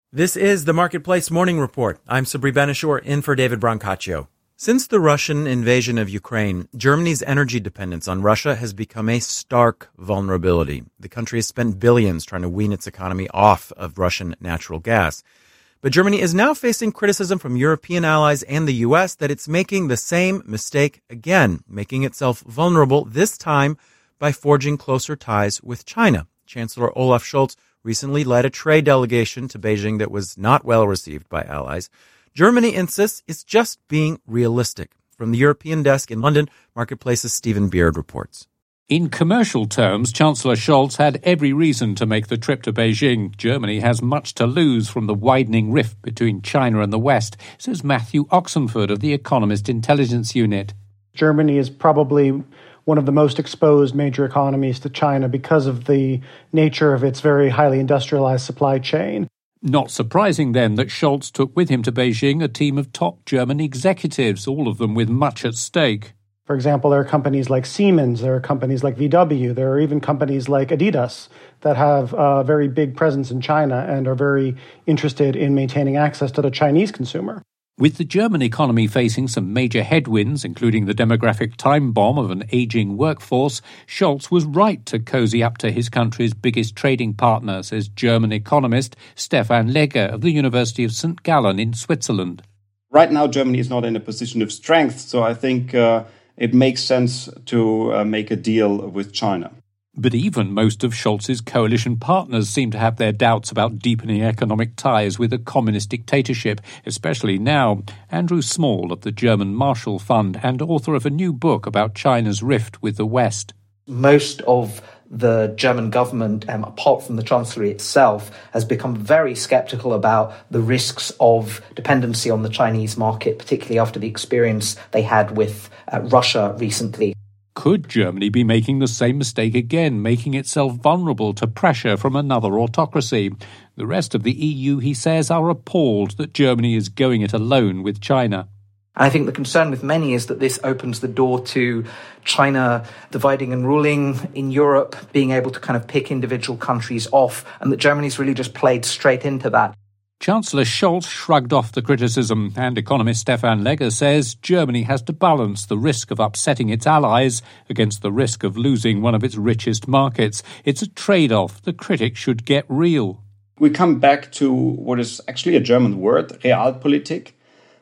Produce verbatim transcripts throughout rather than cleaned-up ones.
This is the Marketplace Morning Report. I'm Sabri Ben-Achour, in for David Brancaccio. Since the Russian invasion of Ukraine, Germany's energy dependence on Russia has become a stark vulnerability. The country has spent billions trying to wean its economy off of Russian natural gas. But Germany is now facing criticism from European allies and the U S that it's making the same mistake again, making itself vulnerable, this time by forging closer ties with China. Chancellor Olaf Scholz recently led a trade delegation to Beijing that was not well received by allies. Germany insists it's just being realistic. From the European desk in London, Marketplace's Stephen Beard reports. In commercial terms, Chancellor Scholz had every reason to make the trip to Beijing. Germany has much to lose from the widening rift between China and the West, says Matthew Oxenford of the Economist Intelligence Unit. Germany is probably one of the most exposed major economies to China because of the nature of its very highly industrialized supply chain. Not surprising, then, that Scholz took with him to Beijing a team of top German executives, all of them with much at stake. For example, there are companies like Siemens, there are companies like V W, there are even companies like Adidas that have a very big presence in China and are very interested in maintaining access to the Chinese consumer. With the German economy facing some major headwinds, including the demographic time bomb of an ageing workforce, Scholz was right to cozy up to his country's biggest trading partner, says German economist Stefan Legger of the University of Saint Gallen in Switzerland. Right now, Germany is not in a position of strength, so I think uh, it makes sense to uh, make a deal with China. But even most of Scholz's coalition partners seem to have their doubts about deepening economic ties with a communist dictatorship, especially now. Andrew Small of the German Marshall Fund and author of a new book about China's rift with the West. Most of the German government, um, apart from the Chancellery itself, has become very sceptical about the risks of dependency on the Chinese market, particularly after the experience they had with uh, Russia recently. Could Germany be making the same mistake again, making itself vulnerable to pressure from another autocracy? The rest of the E U, he says, are appalled that Germany is going it alone with China. I think the concern with many is that this opens the door to China dividing and ruling in Europe, being able to kind of pick individual countries off, and that Germany's really just played straight into that. Chancellor Scholz shrugged off the criticism, and economist Stefan Legger says Germany has to balance the risk of upsetting its allies against the risk of losing one of its richest markets. It's a trade-off. The critic should get real. We come back to what is actually a German word, Realpolitik,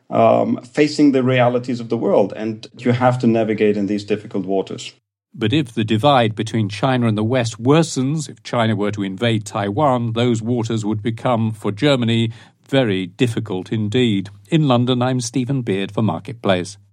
um, facing the realities of the world, and you have to navigate in these difficult waters. But if the divide between China and the West worsens, if China were to invade Taiwan, those waters would become, for Germany, very difficult indeed. In London, I'm Stephen Beard for Marketplace.